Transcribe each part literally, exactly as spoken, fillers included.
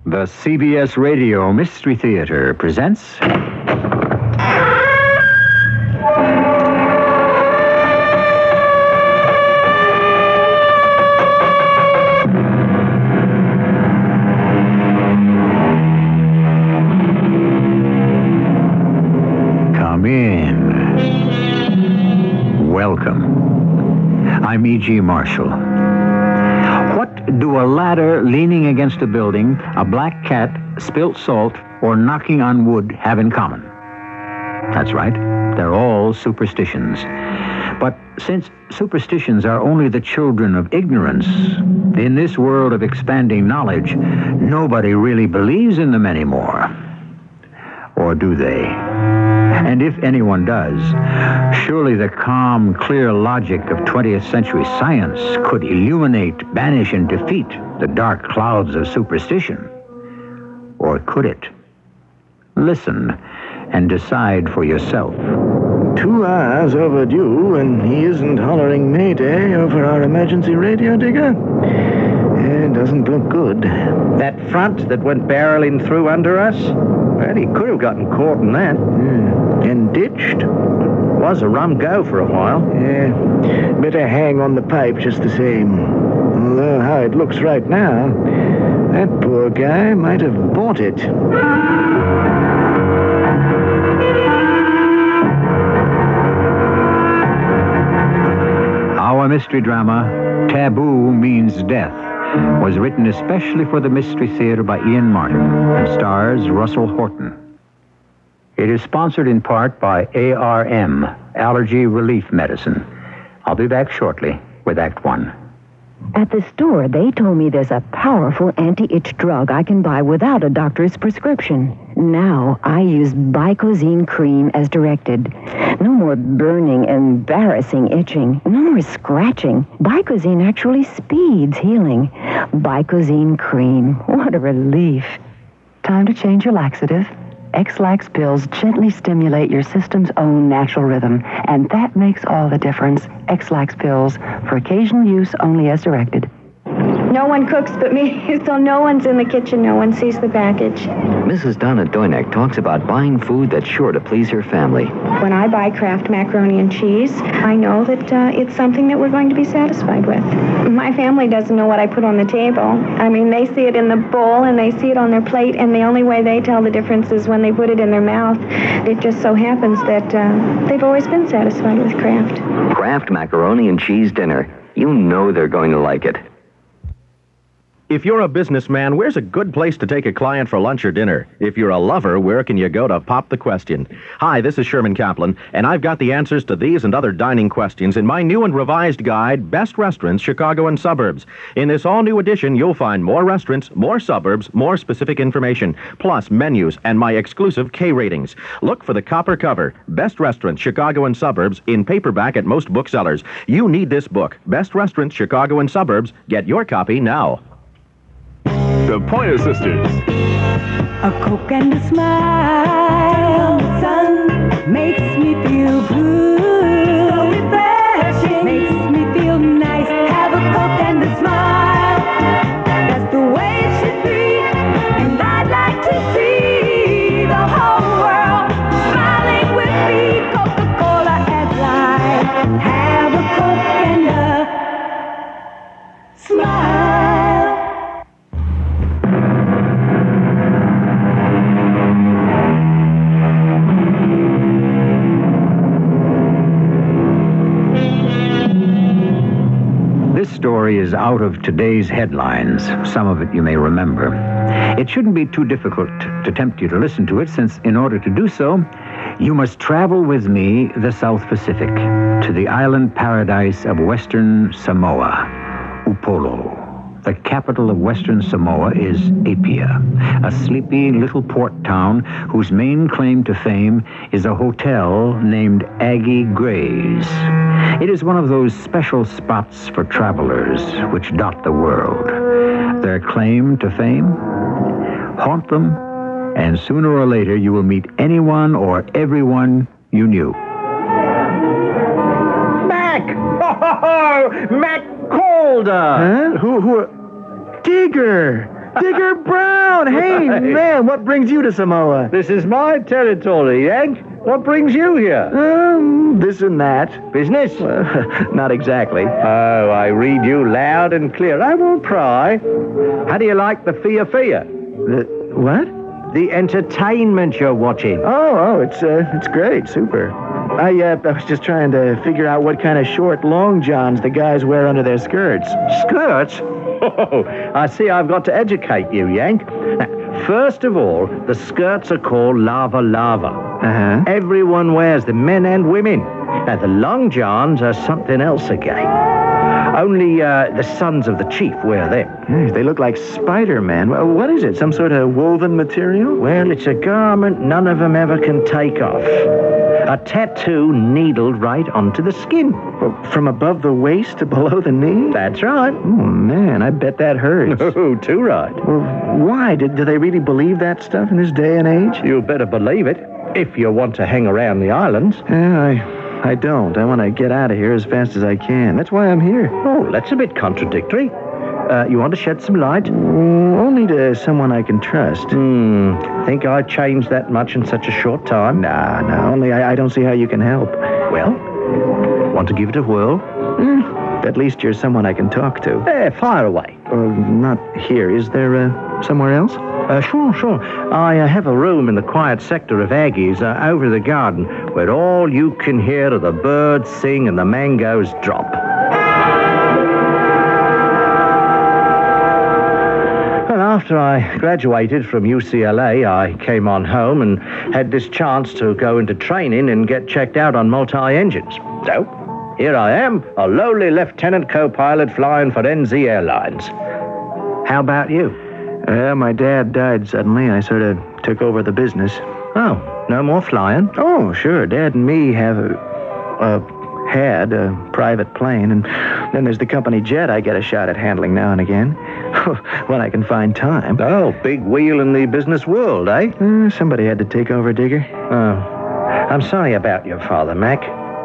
The C B S Radio Mystery Theater presents... Come in. Welcome. I'm E G. Marshall. What do a ladder leaning against a building, a black cat, spilt salt, or knocking on wood have in common? That's right. They're all superstitions. But since superstitions are only the children of ignorance, in this world of expanding knowledge, nobody really believes in them anymore. Or do they? And if anyone does, surely the calm, clear logic of twentieth century science could illuminate, banish, and defeat the dark clouds of superstition. Or could it? Listen and decide for yourself. Two hours overdue, and he isn't hollering Mayday over our emergency radio digger? It doesn't look good. That front that went barreling through under us? Well, he could have gotten caught in that. Yeah. And ditched? Was a rum go for a while. Yeah. Better hang on the pipe just the same. Although how it looks right now, that poor guy might have bought it. Our mystery drama, Taboo Means Death, was written especially for the Mystery Theater by Ian Martin and stars Russell Horton. It is sponsored in part by A R M, Allergy Relief Medicine. I'll be back shortly with Act One. At the store, they told me there's a powerful anti-itch drug I can buy without a doctor's prescription. Now, I use Bicozine cream as directed. No more burning, embarrassing itching. No more scratching. Bicozine actually speeds healing. Bicozine cream. What a relief. Time to change your laxative. X-Lax pills gently stimulate your system's own natural rhythm, and that makes all the difference. X-Lax pills, for occasional use only as directed. No one cooks but me, so no one's in the kitchen, no one sees the package. Missus Donna Doynek talks about buying food that's sure to please her family. When I buy Kraft macaroni and cheese, I know that uh, it's something that we're going to be satisfied with. My family doesn't know what I put on the table. I mean, they see it in the bowl and they see it on their plate, and the only way they tell the difference is when they put it in their mouth. It just so happens that uh, they've always been satisfied with Kraft. Kraft macaroni and cheese dinner. You know they're going to like it. If you're a businessman, where's a good place to take a client for lunch or dinner? If you're a lover, where can you go to pop the question? Hi, this is Sherman Kaplan, and I've got the answers to these and other dining questions in my new and revised guide, Best Restaurants, Chicago and Suburbs. In this all-new edition, you'll find more restaurants, more suburbs, more specific information, plus menus and my exclusive K ratings. Look for the copper cover, Best Restaurants, Chicago and Suburbs, in paperback at most booksellers. You need this book, Best Restaurants, Chicago and Suburbs. Get your copy now. The Pointer Sisters. A Coke and a smile, the sun makes me feel good. So refreshing, makes me feel nice. Have a Coke and a smile. That's the way it should be, and I'd like to see the whole world smiling with me. Coca-Cola and life. Have a Coke and a smile. This story is out of today's headlines. Some of it you may remember. It shouldn't be too difficult to tempt you to listen to it, since in order to do so, you must travel with me the South Pacific to the island paradise of Western Samoa, Upolu. The capital of Western Samoa is Apia, a sleepy little port town whose main claim to fame is a hotel named Aggie Gray's. It is one of those special spots for travelers which dot the world. Their claim to fame? Haunt them, and sooner or later you will meet anyone or everyone you knew. Mac! Oh, Mac Calder! Huh? Who, who are... Digger! Digger Brown! on. Hey, man, what brings you to Samoa? This is my territory, Yank. What brings you here? Um, this and that. Business? Uh, not exactly. Oh, I read you loud and clear. I won't pry. How do you like the Fia Fia? The, what? The entertainment you're watching. Oh, oh, it's uh, it's great, super. I uh, I was just trying to figure out what kind of short long johns the guys wear under their skirts. Skirts? Oh, I see I've got to educate you, Yank. Now, first of all, the skirts are called lava lava. Uh-huh. Everyone wears them, men and women. Now, the long johns are something else again. Only uh, the sons of the chief wear them. Yes, they look like Spider-Man. Well, what is it, some sort of woven material? Well, it's a garment none of them ever can take off. A tattoo needled right onto the skin. Well, from above the waist to below the knee? That's right. Oh, man, I bet that hurts. Oh, too right. Well, why? Do, do they really believe that stuff in this day and age? You better believe it, if you want to hang around the islands. Yeah, I... I don't. I want to get out of here as fast as I can. That's why I'm here. Oh, that's a bit contradictory. Uh, you want to shed some light? Mm, only to someone I can trust. Hmm. Think I changed that much in such a short time? Nah, nah. Only I, I don't see how you can help. Well, want to give it a whirl? Mm, at least you're someone I can talk to. Eh, fire away. Uh, not here. Is there uh, somewhere else? Uh, sure, sure. I uh, have a room in the quiet sector of Aggie's uh, over the garden where all you can hear are the birds sing and the mangoes drop. Well, after I graduated from U C L A, I came on home and had this chance to go into training and get checked out on multi-engines. So, here I am, a lowly lieutenant co-pilot flying for N Z Airlines. How about you? Uh, my dad died suddenly. I sort of took over the business. Oh, no more flying? Oh, sure. Dad and me have a, a had a private plane, and then there's the company jet I get a shot at handling now and again, when I can find time. Oh, big wheel in the business world, eh? Uh, somebody had to take over, Digger. Oh, I'm sorry about your father, Mac.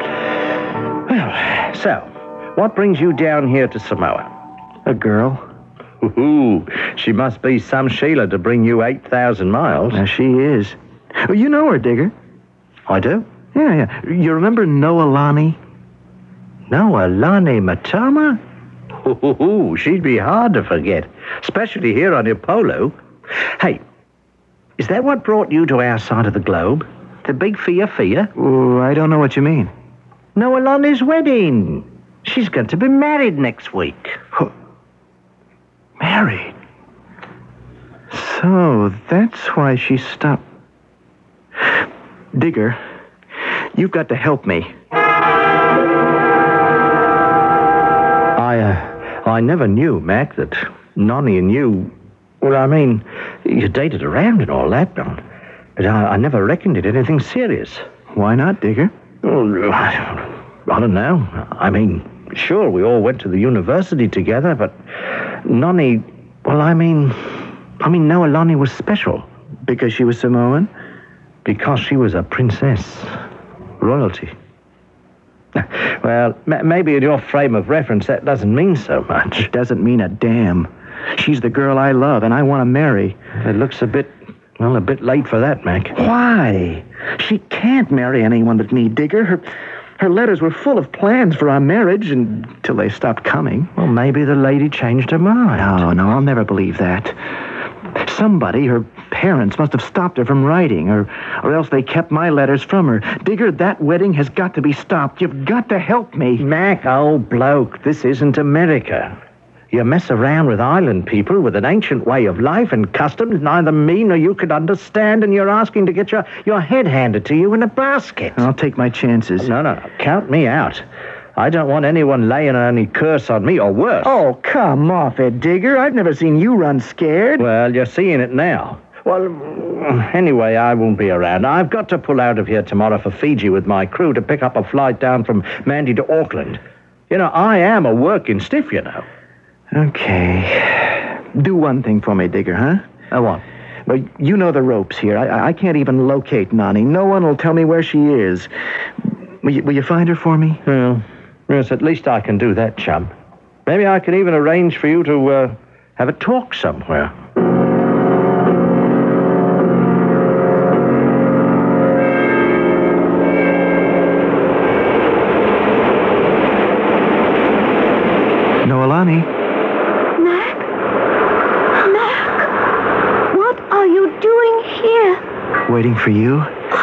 Well, so, what brings you down here to Samoa? A girl. Ooh, she must be some Sheila to bring you eight thousand miles. Now, she is. Oh, you know her, Digger. I do? Yeah, yeah. You remember Noelani? Noelani Matoma? Ooh, she'd be hard to forget, especially here on Ipolu. Hey, is that what brought you to our side of the globe? The big Fia Fia? Oh, I don't know what you mean. Noelani's wedding. She's going to be married next week. Married? So, that's why she stopped. Digger, you've got to help me. I, uh, I never knew, Mac, that Nonny and you... Well, I mean, you dated around and all that, but I, I never reckoned it anything serious. Why not, Digger? Well, I, I don't know. I mean, sure, we all went to the university together, but Nonny... Well, I mean... I mean, Noelani was special. Because she was Samoan? Because she was a princess. Royalty. Well, m- maybe in your frame of reference that doesn't mean so much. It doesn't mean a damn. She's the girl I love, and I want to marry. It looks a bit, well, a bit late for that, Mac. Why? She can't marry anyone but me, Digger. Her, her letters were full of plans for our marriage until they stopped coming. Well, maybe the lady changed her mind. No, no, I'll never believe that. Somebody, her parents, must have stopped her from writing, or, or else they kept my letters from her. Digger, that wedding has got to be stopped. You've got to help me. Mac, old bloke, this isn't America. You mess around with island people with an ancient way of life and customs neither me nor you could understand, and you're asking to get your, your head handed to you in a basket. I'll take my chances. No, no, no. Count me out. I don't want anyone laying any curse on me, or worse. Oh, come off it, Digger. I've never seen you run scared. Well, you're seeing it now. Well, anyway, I won't be around. I've got to pull out of here tomorrow for Fiji with my crew to pick up a flight down from Mandy to Auckland. You know, I am a working stiff, you know. Okay. Do one thing for me, Digger, huh? I what? Well, you know the ropes here. I, I can't even locate Nonny. No one will tell me where she is. Will you, will you find her for me? Well, yes, at least I can do that, chum. Maybe I can even arrange for you to uh, have a talk somewhere. Waiting for you?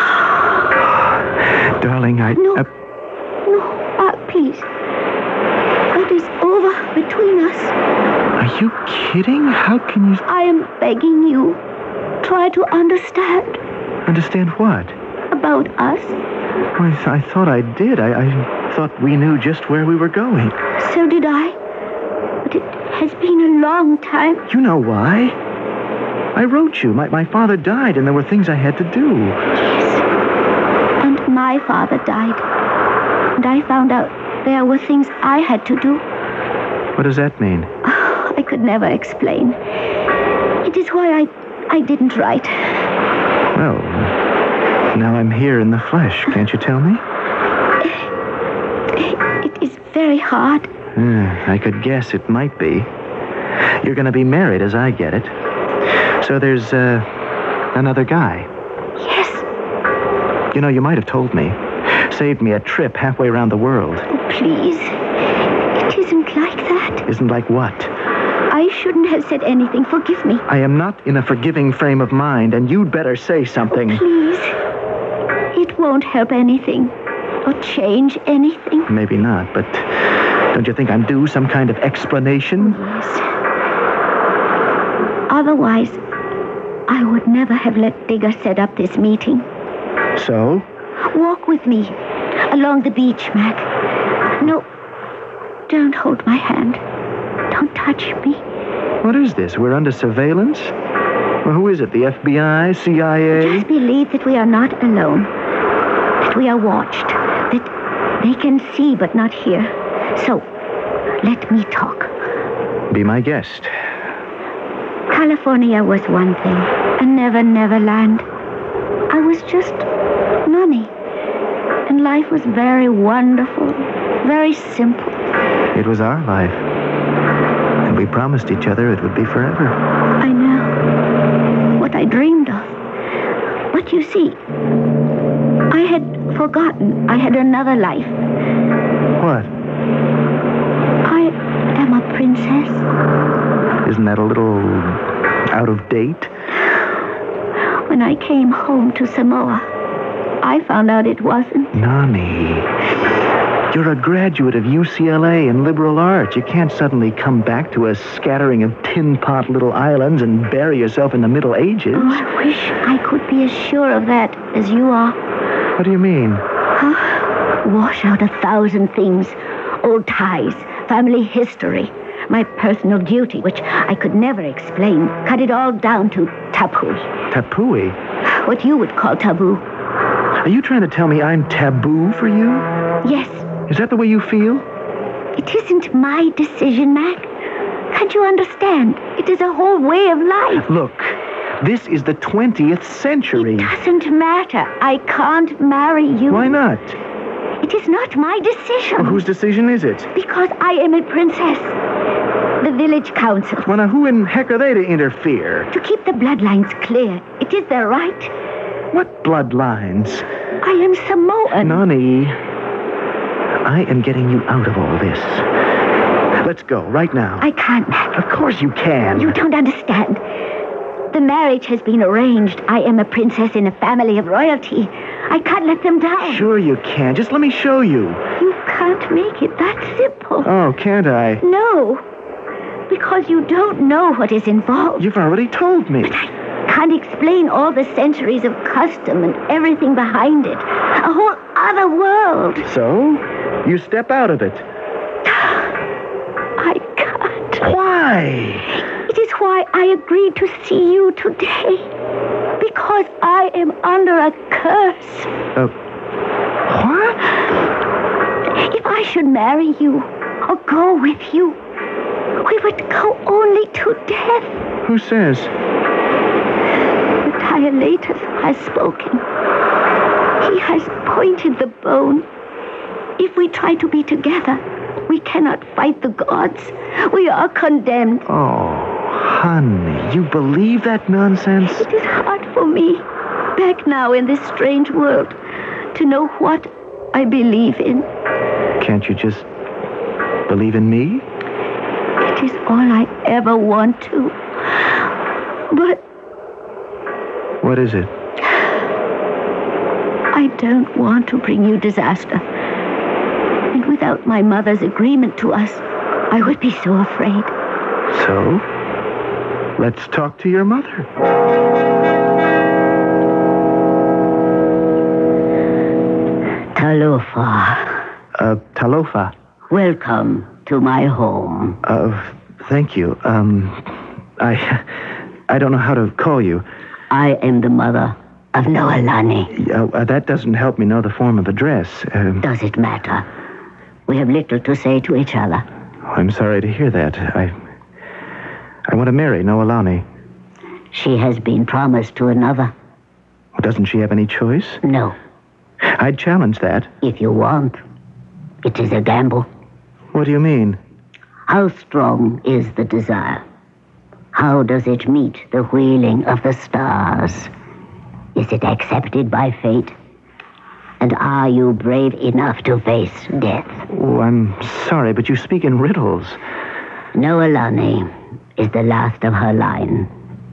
Darling, I... No. Uh, No, uh, please. It is over between us. are you kidding? How can you I am begging you. Try to understand understand what? about us. I, th- I thought I did. I, I thought we knew just where we were going. So did I. But it has been a long time. You know why? I wrote you. My, my father died, and there were things I had to do. Yes. And my father died. And I found out there were things I had to do. What does that mean? I could never explain. It is why I, I didn't write. Well, now I'm here in the flesh. Can't you tell me? It is very hard. Hmm, I could guess it might be. You're going to be married, as I get it. So there's, uh, another guy. Yes. You know, you might have told me. Saved me a trip halfway around the world. Oh, please. It isn't like that. Isn't like what? I shouldn't have said anything. Forgive me. I am not in a forgiving frame of mind, and you'd better say something. Oh, please. It won't help anything. Or change anything. Maybe not, but don't you think I'm due some kind of explanation? Yes. Otherwise, I would never have let Digger set up this meeting. So? Walk with me along the beach, Mac. No, don't hold my hand. Don't touch me. What is this? We're under surveillance? Well, who is it? The F B I? C I A? Just believe that we are not alone. That we are watched. That they can see but not hear. So, let me talk. Be my guest. California was one thing. A never, never land. I was just Nunny. And life was very wonderful. Very simple. It was our life. And we promised each other it would be forever. I know. What I dreamed of. But you see, I had forgotten I had another life. What? I am a princess. Isn't that a little out of date? When I came home to Samoa, I found out it wasn't. Nani, you're a graduate of U C L A in liberal arts. You can't suddenly come back to a scattering of tin pot little islands and bury yourself in the Middle Ages. Oh, I wish I could be as sure of that as you are. What do you mean? Wash out a thousand things. Old ties, family history, my personal duty, which I could never explain. Cut it all down to taboo. Taboo? What you would call taboo. Are you trying to tell me I'm taboo for you? Yes. Is that the way you feel? It isn't my decision, Mac. Can't you understand? It is a whole way of life. Look, this is the twentieth century. It doesn't matter. I can't marry you. Why not? It is not my decision. Well, whose decision is it? Because I am a princess. The village council. Well, now, who in heck are they to interfere? To keep the bloodlines clear. It is their right. What bloodlines? I am Samoan. Nani, I am getting you out of all this. Let's go, right now. I can't, Mac. Of course you can. You don't understand. The marriage has been arranged. I am a princess in a family of royalty. I can't let them down. Sure you can. Just let me show you. You can't make it that simple. Oh, can't I? No. Because you don't know what is involved. You've already told me. But I can't explain all the centuries of custom and everything behind it. A whole other world. So? You step out of it. I can't. Why? It is why I agreed to see you today. Because I am under a curse. Uh, what? If I should marry you or go with you, we would go only to death. Who says? The Dilatus has spoken. He has pointed the bone. If we try to be together, we cannot fight the gods. We are condemned. Oh, honey, you believe that nonsense? It is hard for me, back now in this strange world, to know what I believe in. Can't you just believe in me? It is all I ever want to. But... What is it? I don't want to bring you disaster. And without my mother's agreement to us, I would be so afraid. So, let's talk to your mother. Talofa. Uh, Talofa. Welcome to my home. Uh, thank you. Um, I... I don't know how to call you. I am the mother of Noelani. Uh, uh, that doesn't help me know the form of address. Uh, Does it matter? We have little to say to each other. I'm sorry to hear that. I... I want to marry Noelani. She has been promised to another. Well, doesn't she have any choice? No. I'd challenge that. If you want. It is a gamble. What do you mean? How strong is the desire? How does it meet the wheeling of the stars? Is it accepted by fate? And are you brave enough to face death? Oh, I'm sorry, but you speak in riddles. Noelani is the last of her line.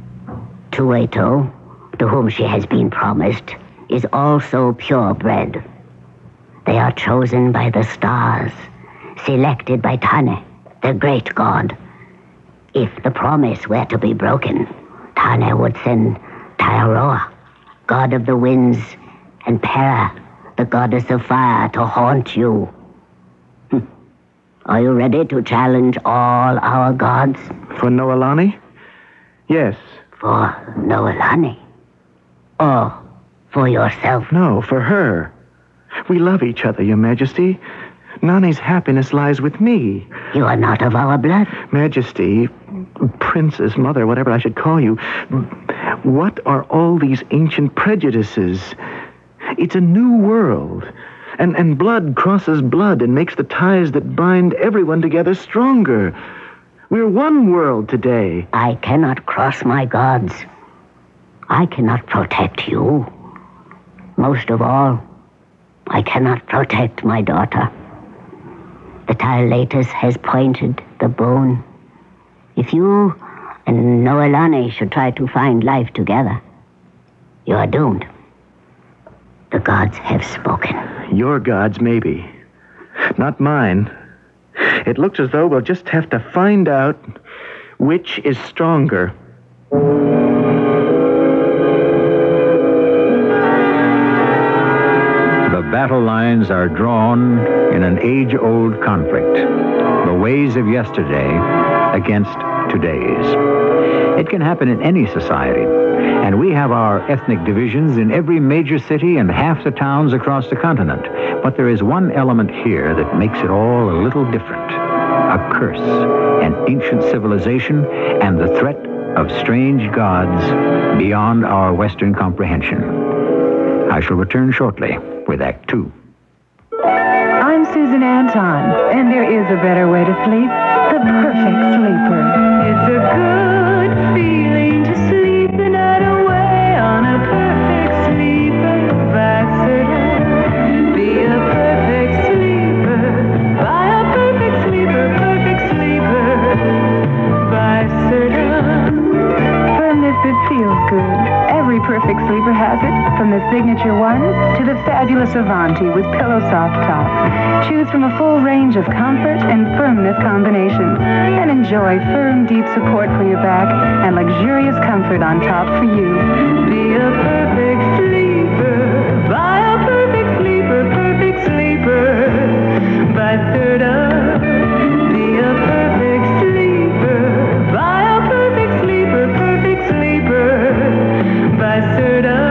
Tueto, to whom she has been promised, is also purebred. They are chosen by the stars, selected by Tane, the great god. If the promise were to be broken, Tane would send Taiaroa, god of the winds, and Pera, the goddess of fire, to haunt you. Hm. Are you ready to challenge all our gods? For Noelani? Yes. For Noelani? Or for yourself? No, for her. We love each other, Your Majesty. Nani's happiness lies with me. You are not of our blood. Majesty, princess, mother, whatever I should call you, what are all these ancient prejudices? It's a new world, and, and blood crosses blood and makes the ties that bind everyone together stronger. We're one world today. I cannot cross my gods. I cannot protect you. Most of all, I cannot protect my daughter. The Tylatus has pointed the bone. If you and Noelani should try to find life together, you are doomed. The gods have spoken. Your gods, maybe. Not mine. It looks as though we'll just have to find out which is stronger. The battle lines are drawn in an age-old conflict. The ways of yesterday against today's. It can happen in any society. And we have our ethnic divisions in every major city and half the towns across the continent. But there is one element here that makes it all a little different. A curse, an ancient civilization, and the threat of strange gods beyond our Western comprehension. I shall return shortly with Act Two. I'm Susan Anton, and there is a better way to sleep. The perfect sleeper. It's a good feeling to sleep the night away on a perfect sleeper by Serta. Be a perfect sleeper. Buy a perfect sleeper, perfect sleeper by Serta. Firmness that feels good. Every perfect sleeper has it, from the Signature One to the fabulous Avanti with Pillow Soft Top. Choose from a full range of comfort and firmness combinations, and enjoy firm, deep support for your back and luxurious comfort on top for you. Be a perfect sleeper. Buy a perfect sleeper, perfect sleeper by Serta. Be a perfect sleeper. Buy a perfect sleeper, perfect sleeper by Serta.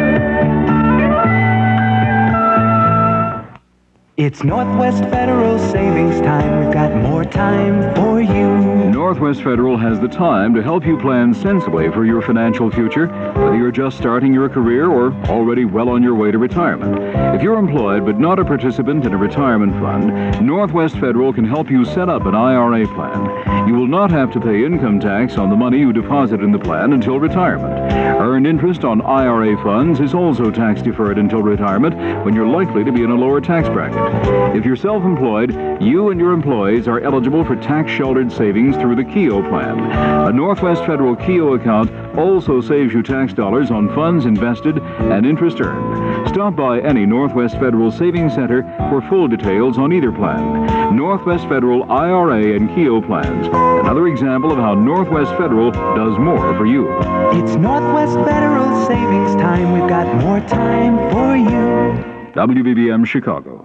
It's Northwest Federal Savings Time. We've got more time for you. Northwest Federal has the time to help you plan sensibly for your financial future, whether you're just starting your career or already well on your way to retirement. If you're employed but not a participant in a retirement fund, Northwest Federal can help you set up an I R A plan. You will not have to pay income tax on the money you deposit in the plan until retirement. Earned interest on I R A funds is also tax deferred until retirement, when you're likely to be in a lower tax bracket. If you're self-employed, you and your employees are eligible for tax-sheltered savings through the Keogh plan. A Northwest Federal Keogh account also saves you tax dollars on funds invested and interest earned. Stop by any Northwest Federal Savings Center for full details on either plan. Northwest Federal I R A and Keogh plans. Another example of how Northwest Federal does more for you. It's Northwest Federal Savings Time. We've got more time for you. W B B M Chicago.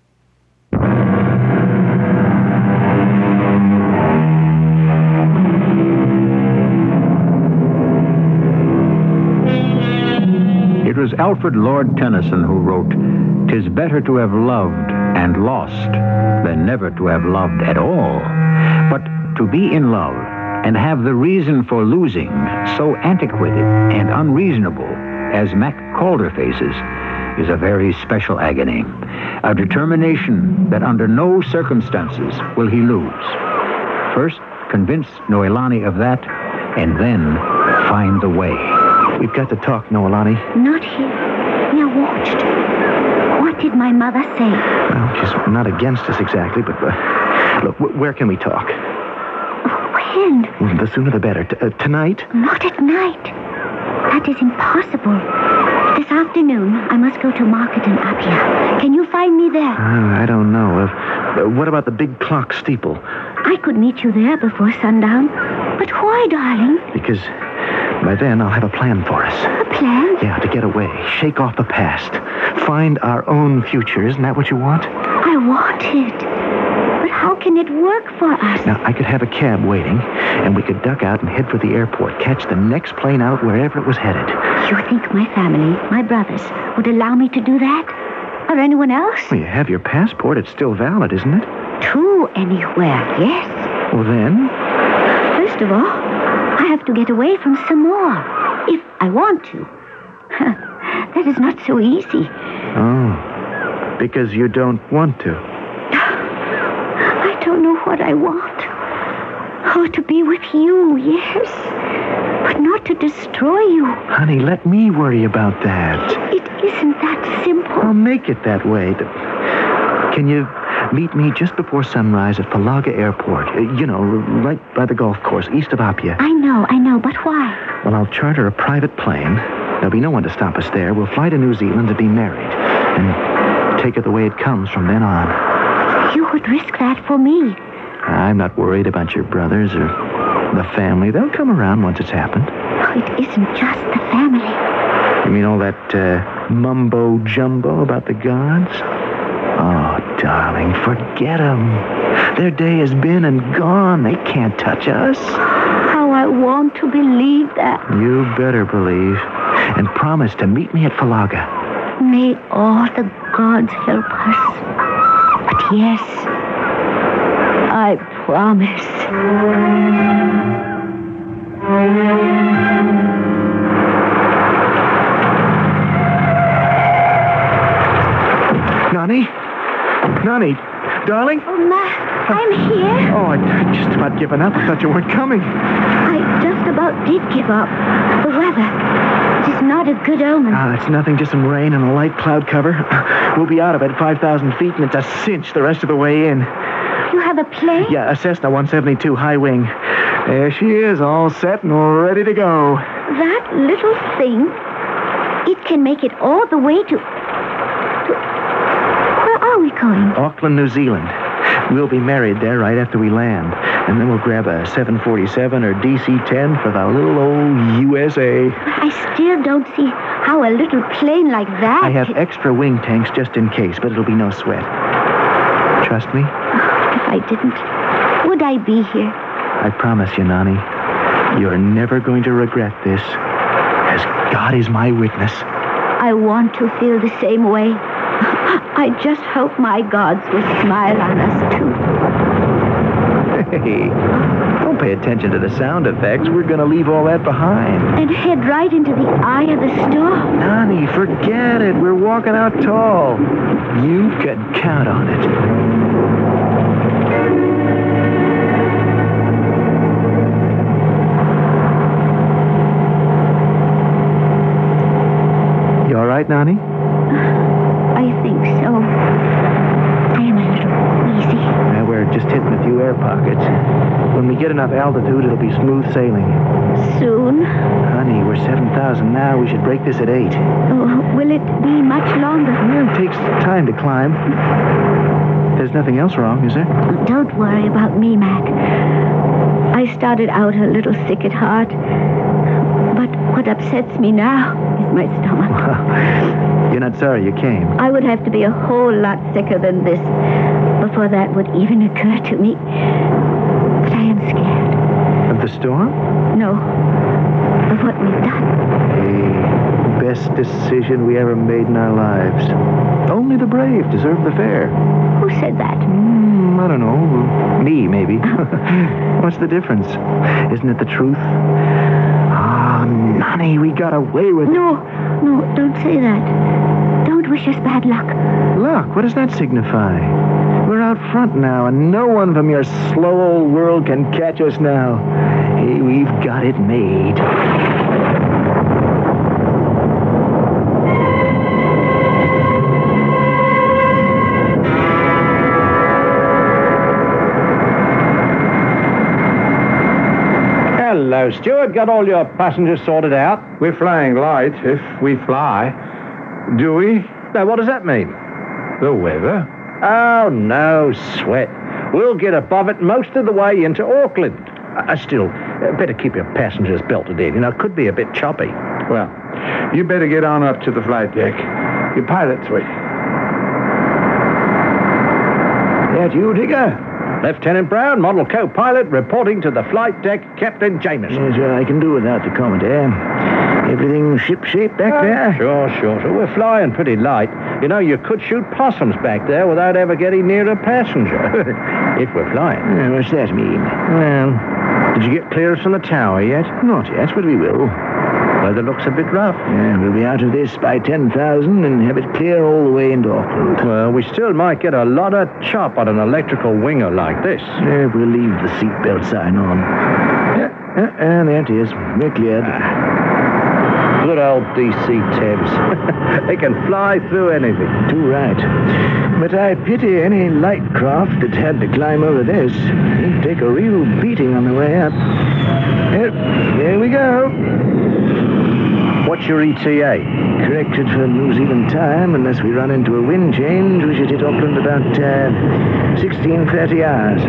It was Alfred Lord Tennyson who wrote, "'Tis better to have loved and lost than never to have loved at all." But to be in love and have the reason for losing so antiquated and unreasonable as Mac Calder faces is a very special agony, a determination that under no circumstances will he lose. First, convince Noelani of that, and then find the way. We've got to talk, Noelani. Not here. We are watched. What did my mother say? Well, she's not against us exactly, but uh, look, w- where can we talk? When? Well, the sooner the better. T- uh, tonight? Not at night. That is impossible. This afternoon, I must go to market in Appia. Can you find me there? Uh, I don't know. Uh, uh, what about the big clock steeple? I could meet you there before sundown. But why, darling? Because by then I'll have a plan for us. A plan? Yeah, to get away, shake off the past, find our own future. Isn't that what you want? I want it. But how can it work for us? Now, I could have a cab waiting, and we could duck out and head for the airport, catch the next plane out wherever it was headed. You think my family, my brothers, would allow me to do that? Or anyone else? Well, you have your passport. It's still valid, isn't it? To anywhere, yes. Well, then? First of all, I have to get away from Samoa, if I want to. That is not so easy. Oh, because you don't want to. I don't know what I want. Oh, to be with you, yes. But not to destroy you. Honey, let me worry about that. It isn't that simple. I'll make it that way. Can you meet me just before sunrise at Palaga Airport? Uh, you know, right by the golf course, east of Apia. I know, I know, but why? Well, I'll charter a private plane. There'll be no one to stop us there. We'll fly to New Zealand to be married. And take it the way it comes from then on. You would risk that for me. I'm not worried about your brothers or the family. They'll come around once it's happened. Oh, it isn't just the family. You mean all that uh, mumbo-jumbo about the gods? Oh, darling, forget them. Their day has been and gone. They can't touch us. How I want to believe that. You better believe. And promise to meet me at Palaga. May all the gods help us. But yes, I promise. Nani? Nani? Darling? Oh, Ma, I'm here. Oh, I'd just about given up. I thought you weren't coming. I just about did give up. The weather. It is not a good omen. Ah, it's nothing, just some rain and a light cloud cover. We'll be out of it at five thousand feet, and it's a cinch the rest of the way in. You have a plane? Yeah, a Cessna one seventy-two high wing. There she is, all set and ready to go. That little thing, it can make it all the way to... to... Where are we going? Auckland, New Zealand. We'll be married there right after we land. And then we'll grab a seven forty-seven or D C ten for the little old U S A. I still don't see how a little plane like that... I have can... extra wing tanks just in case, but it'll be no sweat. Trust me? If I didn't, would I be here? I promise you, Nani, you're never going to regret this, as God is my witness. I want to feel the same way. I just hope my gods will smile on us, too. Hey, don't pay attention to the sound effects. We're going to leave all that behind. And head right into the eye of the storm. Nani, forget it. We're walking out tall. You can count on it. You all right, Nani? I think so. I am a little wheezy. Yeah, we're just hitting a few air pockets. When we get enough altitude, it'll be smooth sailing. Soon? Honey, we're seven thousand now. We should break this at eight. Oh, will it be much longer? Yeah, it takes time to climb. There's nothing else wrong, is there? Oh, don't worry about me, Mac. I started out a little sick at heart. But what upsets me now is my stomach. You're not sorry you came. I would have to be a whole lot sicker than this before that would even occur to me. But I am scared. Of the storm? No. Of what we've done. The best decision we ever made in our lives. Only the brave deserve the fair. Who said that? Mm, I don't know. Me, maybe. What's the difference? Isn't it the truth? Ah, Nani, we got away with it. No, no, don't say that. Don't wish us bad luck. Luck? What does that signify? We're out front now, and no one from your slow old world can catch us now. Hey, we've got it made. Hello, Stuart. Got all your passengers sorted out? We're flying light, if we fly. Do we? Now, what does that mean? The weather? Oh, no sweat. We'll get above it most of the way into Auckland. Uh, still, uh, better keep your passengers belted in. You know, it could be a bit choppy. Well, you better get on up to the flight deck. Your pilot's waiting. That you, Digger? Lieutenant Brown, model co-pilot, reporting to the flight deck, Captain Jameson. Yes, I can do without the Commodore. Everything ship-shape back Uh, there? Sure, sure, sure. We're flying pretty light. You know, you could shoot possums back there without ever getting near a passenger. If we're flying. Yeah, what's that mean? Well, did you get clearance from the tower yet? Not yet, but we will. Weather looks a bit rough. Yeah, we'll be out of this by ten thousand and have it clear all the way into Auckland. Well, we still might get a lot of chop on an electrical winger like this. Yeah, we'll leave the seatbelt sign on. Yeah, yeah, and there it is. We're cleared. Ah, good old D C Thames. They can fly through anything. Too right. But I pity any light craft that had to climb over this. He'd take a real beating on the way up. Yep, here we go. What's your E T A? Corrected for New Zealand time. Unless we run into a wind change, we should hit Auckland about uh, sixteen thirty hours.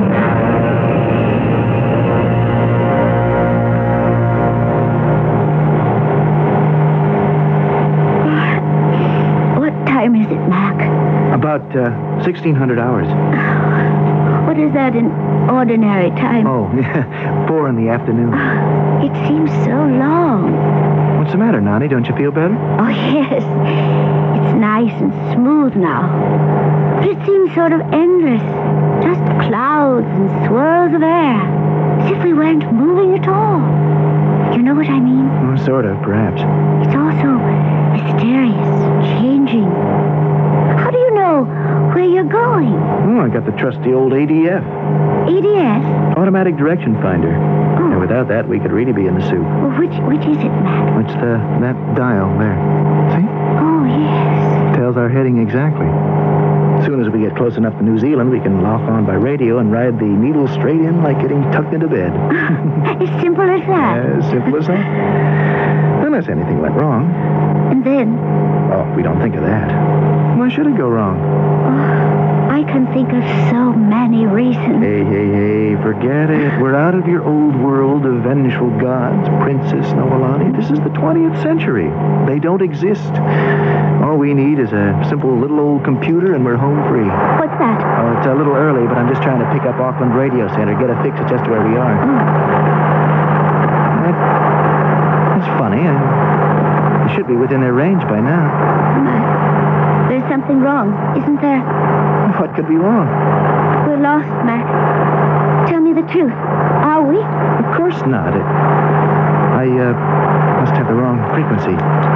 What time is it, Mac? About uh, sixteen hundred hours. What is that in ordinary time? Oh, yeah, four in the afternoon. It seems so long. What's the matter, Nani? Don't you feel better? Oh, yes. It's nice and smooth now. But it seems sort of endless. Just clouds and swirls of air. As if we weren't moving at all. You know what I mean? Oh, sort of, perhaps. It's also mysterious, changing. How do you know where you're going? Oh, I got the trusty old A D F. A D F? Automatic Direction Finder. Oh. And without that, we could really be in the soup. Well, which which is it, Matt? What's the that dial there? See? Oh, yes. Tells our heading exactly. As soon as we get close enough to New Zealand, we can lock on by radio and ride the needle straight in like getting tucked into bed. As simple as that? As simple as that. Unless anything went wrong. And then? Oh, we don't think of that. Why should it go wrong? Oh, I can think of so many reasons. Hey, hey, hey, forget it. We're out of your old world of vengeful gods, Princess Noelani. This is the twentieth century. They don't exist. All we need is a simple little old computer and we're home free. What's that? Oh, it's a little early, but I'm just trying to pick up Auckland Radio Center, get a fix at just where we are. Oh. That, that's funny. I, it should be within their range by now. There's something wrong, isn't there? What could be wrong? We're lost, Mac. Tell me the truth. Are we? Of course not. It, I uh, must have the wrong frequency.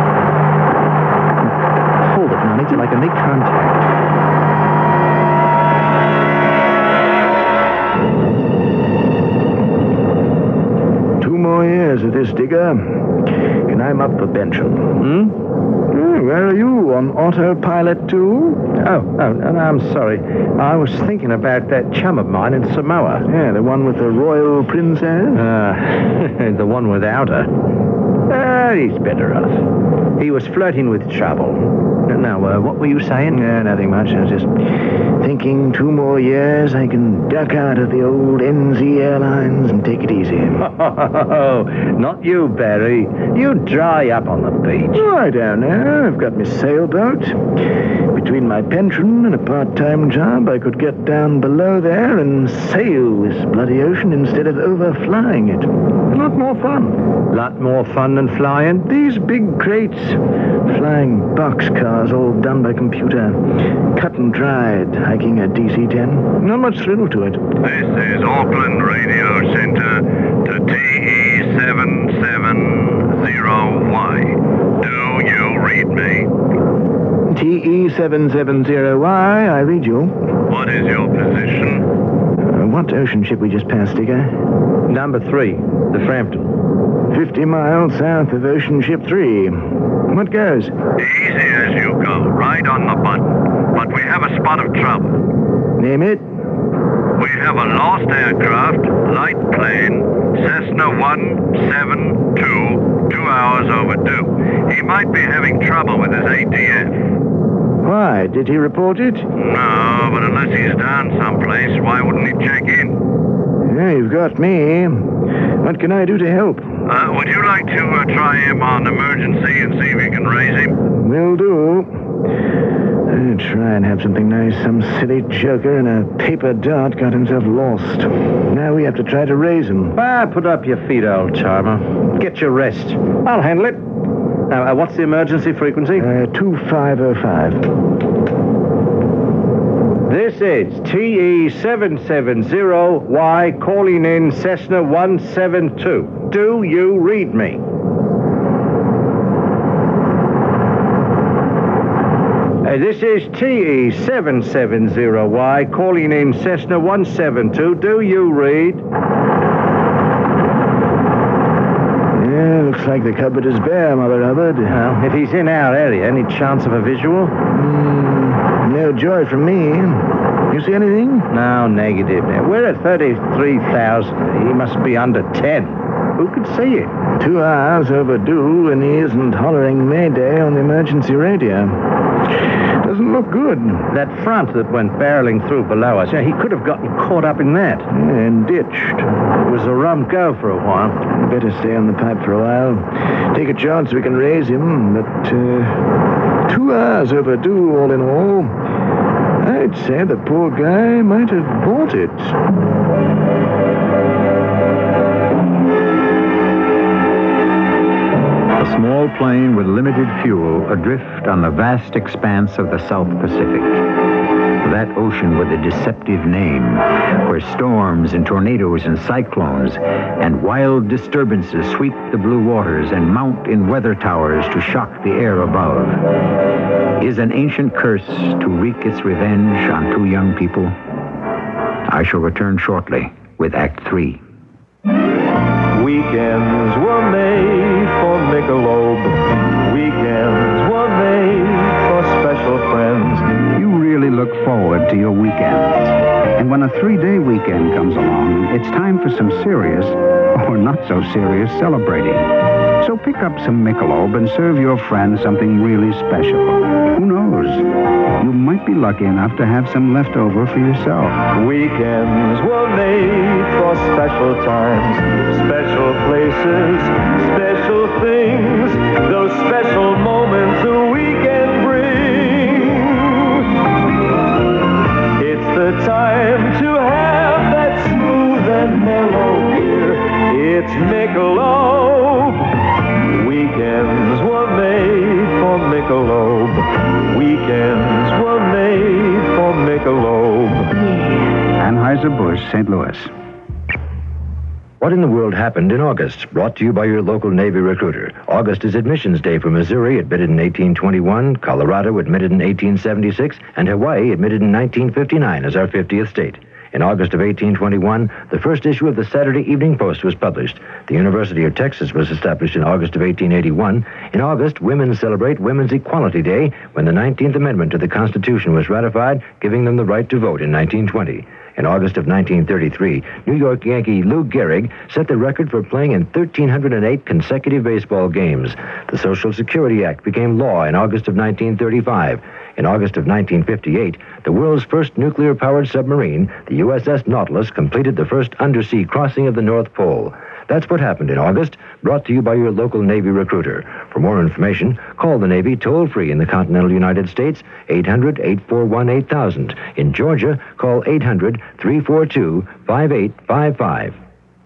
Hold it, Nani, till I can make contact. Two more years of this, Digger, and I'm up for pension. Hmm? Where are you, on autopilot too? Oh, oh, no, I'm sorry. I was thinking about that chum of mine in Samoa. Yeah, the one with the royal princess? Uh, the one without her. Uh, Ah, he's better off. He was flirting with trouble. Now, uh, what were you saying? Uh, nothing much. I was just thinking two more years I can duck out of the old N Z Airlines and take it easy. Oh, not you, Barry. You dry up on the beach. Oh, I don't know. I've got my sailboat. Between my pension and a part-time job, I could get down below there and sail this bloody ocean instead of overflying it. A lot more fun. Lot more fun than flying? These big crates, flying boxcars all done by computer, cut and dried, hiking a D C ten. Not much thrill to it. This is Auckland Radio Center to T E seven seven zero Y. Do you read me? T E seven seven zero Y, I read you. What is your position? Uh, what ocean ship we just passed, Digger? Number three, the Frampton. Fifty miles south of Ocean Ship three. What goes? Easy as you go, right on the button. But we have a spot of trouble. Name it? We have a lost aircraft, light plane, Cessna one seven two, two hours overdue. He might be having trouble with his A T F. Why? Did he report it? No, but unless he's down someplace, why wouldn't he check in? Yeah, you've got me. What can I do to help? Uh, would you like to uh, try him on emergency and see if you can raise him? Will do. I'll try and have something nice. Some silly joker in a paper dart got himself lost. Now we have to try to raise him. Ah, put up your feet, old charmer. Get your rest. I'll handle it. Now, uh, what's the emergency frequency? Uh, two five oh five. This is T E seven seven zero Y calling in Cessna one seven two. Do you read me? Uh, this is T E seven seven zero Y calling in Cessna one seven two. Do you read? Yeah, looks like the cupboard is bare, Mother Hubbard. Well, if he's in our area, any chance of a visual? Mm, no joy from me. You see anything? No, negative. We're at thirty-three thousand. He must be under ten. Who could see it? Two hours overdue, and he isn't hollering Mayday on the emergency radio. Doesn't look good. That front that went barreling through below us, yeah, he could have gotten caught up in that. Yeah, and ditched. It was a rum go for a while. Better stay on the pipe for a while. Take a chance we can raise him, but uh, two hours overdue all in all. I'd say the poor guy might have bought it. A small plane with limited fuel adrift on the vast expanse of the South Pacific. That ocean with a deceptive name, where storms and tornadoes and cyclones and wild disturbances sweep the blue waters and mount in weather towers to shock the air above, is an ancient curse to wreak its revenge on two young people. I shall return shortly with Act Three. Weekends were made for Michelob. Weekends were made for special friends. You really look forward to your weekends. And when a three-day weekend comes along, it's time for some serious, or not so serious, celebrating. So pick up some Michelob and serve your friends something really special. Who knows? You might be lucky enough to have some left over for yourself. Weekends were made for special times, special places, special things, those special moments a weekend brings. It's the time to have that smooth and mellow beer. It's Michelob. Weekends were made for Michelob. Weekends were made for Michelob. Anheuser-Busch, Saint Louis. What in the world happened in August? Brought to you by your local Navy recruiter. August is admissions day for Missouri, admitted in eighteen twenty-one, Colorado, admitted in eighteen seventy-six, and Hawaii, admitted in nineteen fifty-nine as our fiftieth state. In August of eighteen twenty-one, the first issue of the Saturday Evening Post was published. The University of Texas was established in August of eighteen eighty-one. In August, women celebrate Women's Equality Day when the nineteenth Amendment to the Constitution was ratified, giving them the right to vote in nineteen twenty. In August of nineteen thirty-three, New York Yankee Lou Gehrig set the record for playing in one thousand three hundred eight consecutive baseball games. The Social Security Act became law in August of nineteen thirty-five. In August of nineteen fifty-eight, the world's first nuclear-powered submarine, the U S S Nautilus, completed the first undersea crossing of the North Pole. That's what happened in August, brought to you by your local Navy recruiter. For more information, call the Navy toll-free in the continental United States, eight hundred, eight four one, eight thousand. In Georgia, call eight hundred, three four two, five eight five five.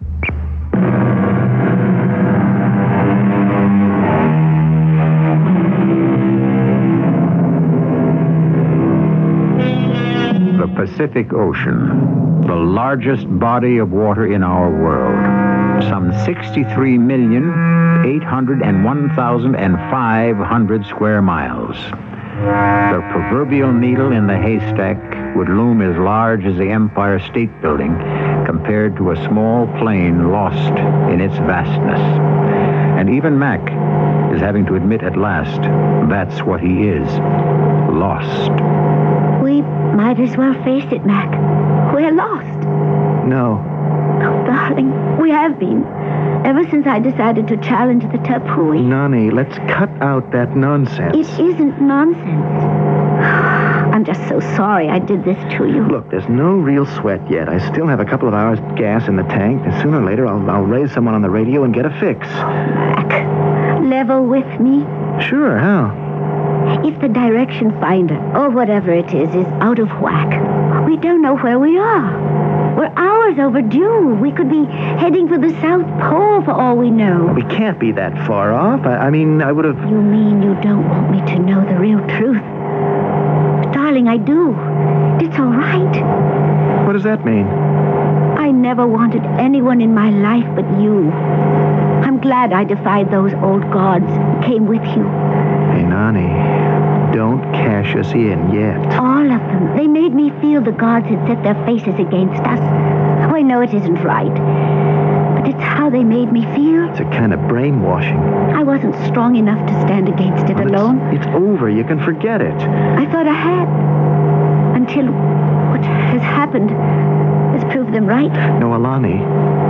The Pacific Ocean, the largest body of water in our world. Some sixty-three million, eight hundred one thousand five hundred square miles. The proverbial needle in the haystack would loom as large as the Empire State Building compared to a small plane lost in its vastness. And even Mac is having to admit at last that's what he is, lost. We might as well face it, Mac. We're lost. No. Oh, darling, we have been. Ever since I decided to challenge the Tapui. Nani, let's cut out that nonsense. It isn't nonsense. I'm just so sorry I did this to you. Look, there's no real sweat yet. I still have a couple of hours gas in the tank, and sooner or later I'll, I'll raise someone on the radio and get a fix. Mac, level with me. Sure, how? If the direction finder, or whatever it is, is out of whack, we don't know where we are. We're hours overdue. We could be heading for the South Pole for all we know. We can't be that far off. I, I mean, I would have... You mean you don't want me to know the real truth? Darling, I do. It's all right. What does that mean? I never wanted anyone in my life but you. I'm glad I defied those old gods and came with you. Hey, Nani, don't cash us in yet. All of them. They made me feel the gods had set their faces against us. Oh, I know it isn't right. But it's how they made me feel. It's a kind of brainwashing. I wasn't strong enough to stand against it well, alone. It's, it's over. You can forget it. I thought I had. Until what has happened has proved them right. No, Alani.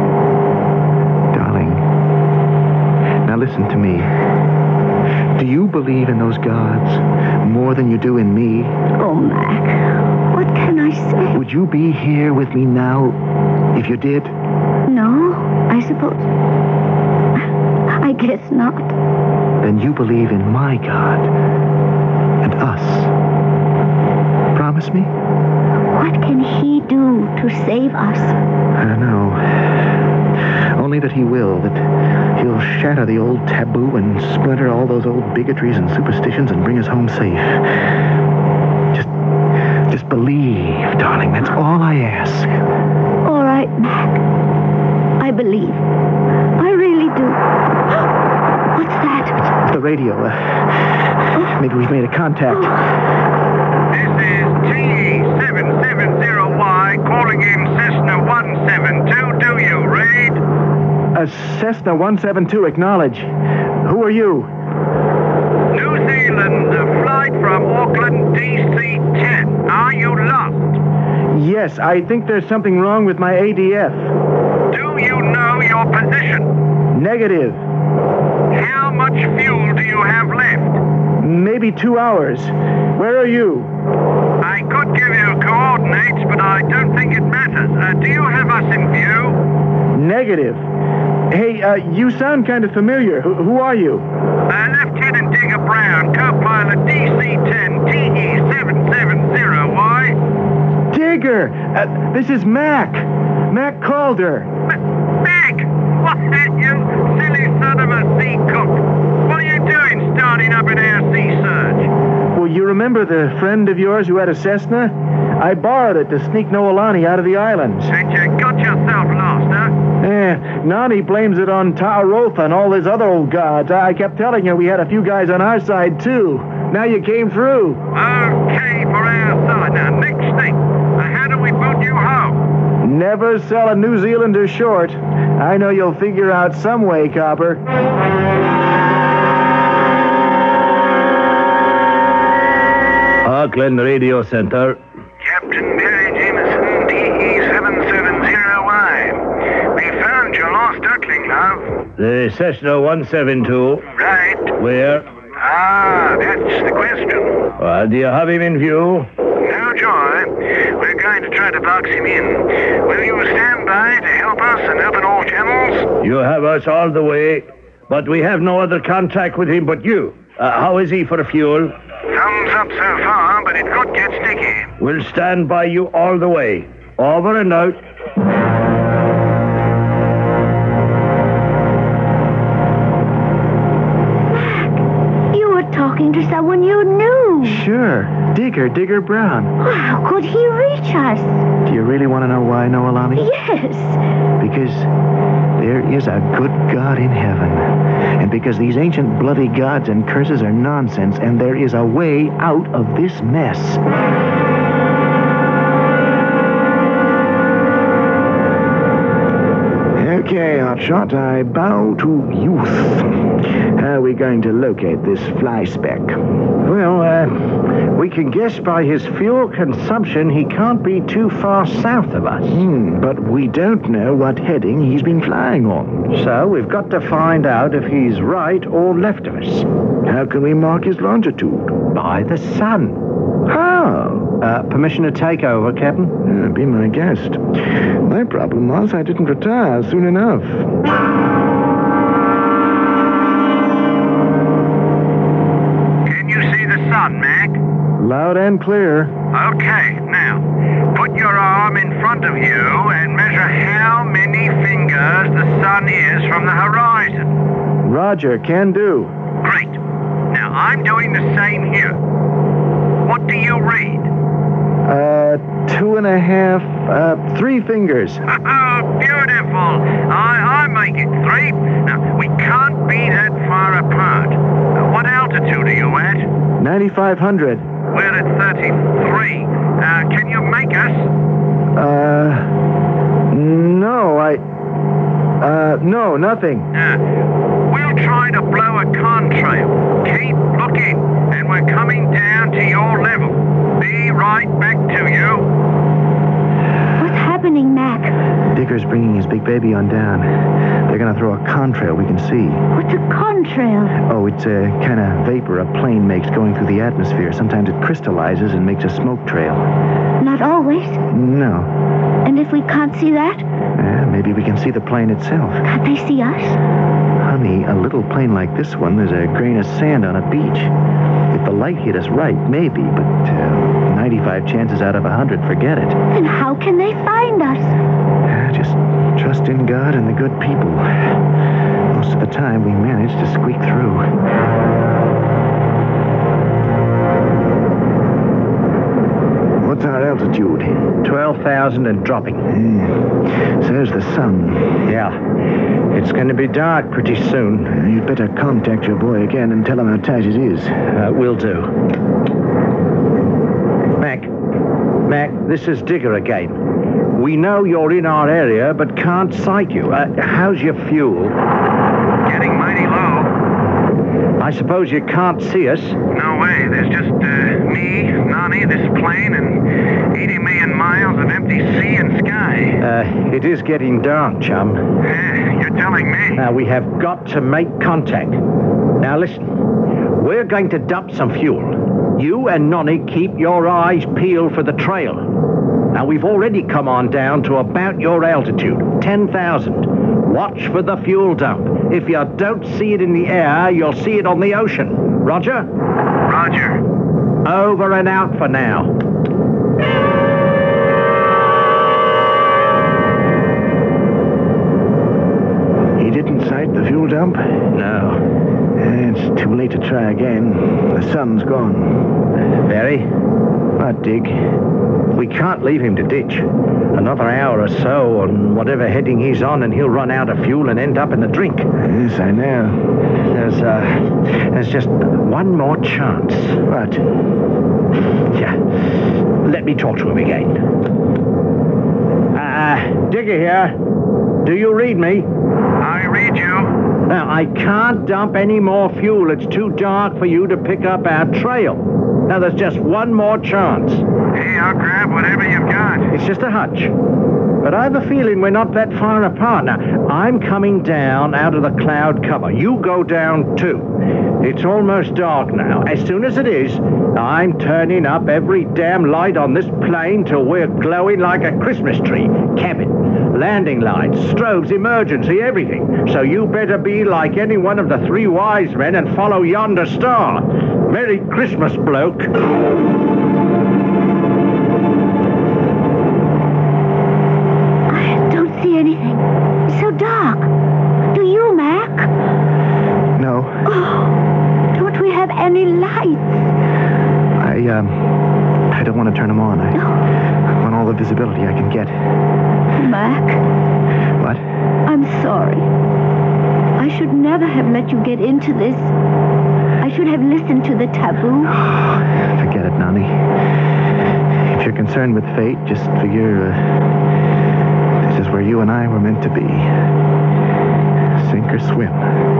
Darling. Now listen to me. Do you believe in those gods more than you do in me? Oh, Mac, what can I say? Would you be here with me now if you did? No, I suppose. I guess not. Then you believe in my God and us. Promise me? What can he do to save us? I don't know. Only that he will, that he'll shatter the old taboo and splinter all those old bigotries and superstitions and bring us home safe. Just, just believe, darling. That's all I ask. All right, Mac. I believe. I really do. What's that? It's the radio. Uh, maybe we've made a contact. This is T E seven seven zero Y calling in Cessna one seven two. Do you read? Uh, Cessna one seven two, acknowledge. Who are you? New Zealand, a flight from Auckland, D C ten. Are you lost? Yes, I think there's something wrong with my A D F. Do you know your position? Negative. How much fuel do you have left? Maybe two hours. Where are you? I could give you coordinates, but I don't think it matters. Uh, do you have us in view? Negative. Hey, uh, you sound kind of familiar. Who, who are you? Uh, Lieutenant Digger Brown, co-pilot D C ten T E seven seven zero Y. Digger! Uh, this is Mac. Mac Calder. M- Mac! What, you silly son of a sea cook? What are you doing starting up an air sea surge? Well, you remember the friend of yours who had a Cessna? I borrowed it to sneak Noelani out of the islands. And you got yourself lost, huh? Eh, Nani blames it on Ta'arotha and all his other old gods. I kept telling her we had a few guys on our side, too. Now you came through. Okay, for our side. Now, next thing. Uh, how do we boot you home? Never sell a New Zealander short. I know you'll figure out some way, Copper. Auckland Radio Center. Captain Barry Jameson, D E seven seven zero Y. We found your lost duckling, love. The Cessna one seven two. Right. Where? Ah, that's the question. Uh, do you have him in view? No, Joy. We're going to try to box him in. Will you stand by to help us and open all channels? You have us all the way, but we have no other contact with him but you. Uh, how is he for fuel? Thumbs up so far, but it could get sticky. We'll stand by you all the way. Over and out. You were talking to someone you knew. Sure. Digger, Digger Brown. Well, how could he reach us? Do you really want to know why, Noelani? Yes. Because there is a good God in heaven. And because these ancient bloody gods and curses are nonsense, and there is a way out of this mess. Okay, Hotshot, I bow to youth. How are we going to locate this fly speck? Well, uh, we can guess by his fuel consumption he can't be too far south of us. Hmm, but we don't know what heading he's been flying on. So we've got to find out if he's right or left of us. How can we mark his longitude? By the sun. How? Uh, permission to take over, Captain? Yeah, be my guest. My problem was I didn't retire soon enough. Can you see the sun, Mac? Loud and clear. Okay, now, put your arm in front of you and measure how many fingers the sun is from the horizon. Roger, can do. Great. Now, I'm doing the same here. What do you read? Uh, two and a half, uh, three fingers. Oh, beautiful. I, I make it three. Now, we can't be that far apart. Uh, what altitude are you at? ninety-five hundred. We're at thirty-three. Uh, can you make us? Uh, no, I, uh, no, nothing. Uh, we'll try to blow a contrail. Keep looking, and we're coming down to your level. Be right back to you. What's happening, Mac? Digger's bringing his big baby on down. They're going to throw a contrail we can see. What's a contrail? Oh, it's a kind of vapor a plane makes going through the atmosphere. Sometimes it crystallizes and makes a smoke trail. Not always. No. And if we can't see that? Uh, maybe we can see the plane itself. Can't they see us? Honey, a little plane like this one is a grain of sand on a beach. If the light hit us right, maybe, but uh, ninety-five chances out of one hundred, forget it. Then how can they find us? Uh, just trust in God and the good people. Most of the time, we manage to squeak through. What's our altitude? twelve thousand and dropping. Mm. So's the sun. Yeah. It's going to be dark pretty soon. Uh, you'd better contact your boy again and tell him how tight it is. Uh, will do. Mac. Mac, this is Digger again. We know you're in our area, but can't sight you. Uh, how's your fuel? Getting mighty low. I suppose you can't see us? No way. There's just uh, me, Nani, this plane, and eighty million miles of empty sea and sky. Uh, it is getting dark, chum. Yeah, you're telling me. Now, we have got to make contact. Now, listen. We're going to dump some fuel. You and Nonny keep your eyes peeled for the trail. Now, we've already come on down to about your altitude, ten thousand. Watch for the fuel dump. If you don't see it in the air, you'll see it on the ocean. Roger? Roger. Over and out for now. He didn't sight the fuel dump? No. It's too late to try again. The sun's gone. Barry? What, Dig? We can't leave him to ditch. Another hour or so on whatever heading he's on, and he'll run out of fuel and end up in the drink. Yes, I know. There's, uh, there's just one more chance. What? Yeah. Let me talk to him again. Uh, Digger here. Do you read me? I read you. Now, I can't dump any more fuel. It's too dark for you to pick up our trail. Now, there's just one more chance. Hey, I'll grab whatever you've got. It's just a hunch. But I have a feeling we're not that far apart. Now, I'm coming down out of the cloud cover. You go down, too. It's almost dark now. As soon as it is, I'm turning up every damn light on this plane till we're glowing like a Christmas tree. Cabin, landing lights, strobes, emergency, everything. So you better be like any one of the three wise men and follow yonder star. Merry Christmas, bloke. I don't see anything. It's so dark. Do you, Mac? No. Oh, don't we have any lights? I, um, I don't want to turn them on. I, I want all the visibility I can get. Mac? What? I'm sorry. I should never have let you get into this. I should have listened to the taboo. Forget it, Nani. If you're concerned with fate, just figure uh, this is where you and I were meant to be. Sink or swim.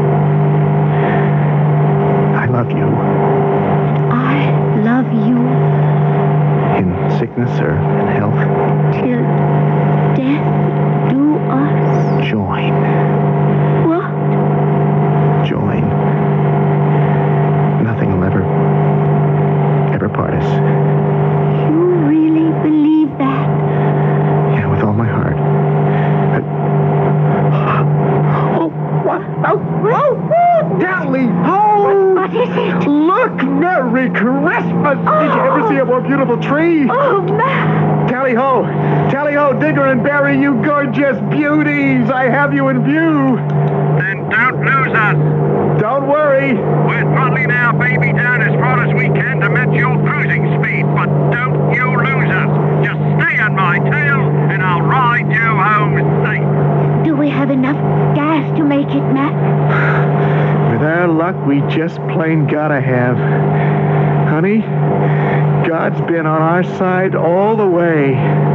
I love you. I love you. In sickness or in health. Till death do us. Join. What? Join. Nothing will ever, ever part us. You really believe that? Yeah, with all my heart. Oh, what? Oh, oh, Tally ho! What is it? Look, Merry Christmas! Oh. Did you ever see a more beautiful tree? Oh, Mac! Tally ho! Tally ho, Digger and Barry, you gorgeous beauties! I have you in view! Then don't lose us. Don't worry. We're throttling our baby down as far as we can to match your cruising speed, but don't you lose us. Just stay on my tail, and I'll ride you home safe. Do we have enough gas to make it, Mac? With our luck, we just plain gotta have. Honey, God's been on our side all the way.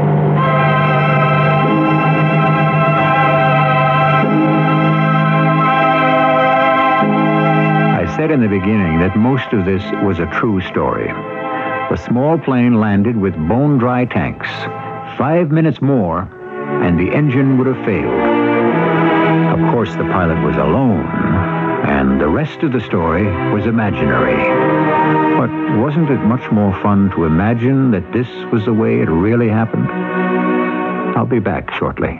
I said in the beginning that most of this was a true story. The small plane landed with bone-dry tanks. Five minutes more, and the engine would have failed. Of course, the pilot was alone, and the rest of the story was imaginary. But wasn't it much more fun to imagine that this was the way it really happened? I'll be back shortly.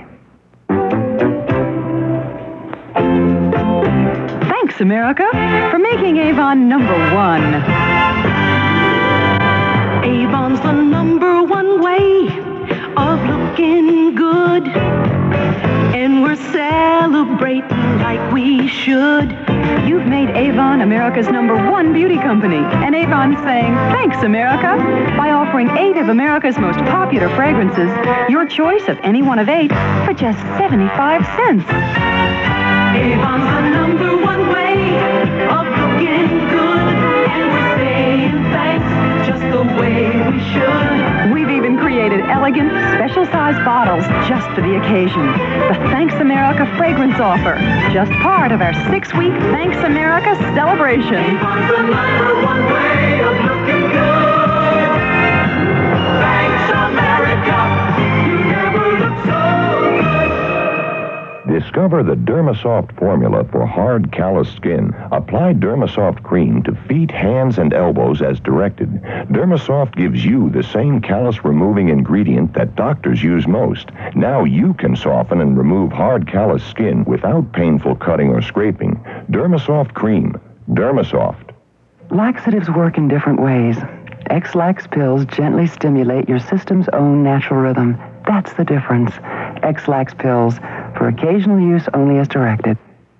Thanks, America, for making Avon number one. Avon's the number one way of looking good. And we're celebrating like we should. You've made Avon America's number one beauty company. And Avon's saying, thanks, America, by offering eight of America's most popular fragrances, your choice of any one of eight, for just seventy-five cents. Avon's the number one way of looking good. And we're saying thanks just the way we should. We've even created elegant, special-sized bottles just for the occasion. The Thanks America fragrance offer, just part of our six-week Thanks America celebration. Avon's the number one way of looking good. Thanks America, you never look so good. Discover the Dermasoft formula for hard, calloused skin. Apply Dermasoft cream to feet, hands, and elbows as directed. Dermasoft gives you the same callus-removing ingredient that doctors use most. Now you can soften and remove hard, calloused skin without painful cutting or scraping. Dermasoft cream. Dermasoft. Laxatives work in different ways. X-Lax pills gently stimulate your system's own natural rhythm. That's the difference. X-Lax pills, for occasional use only as directed.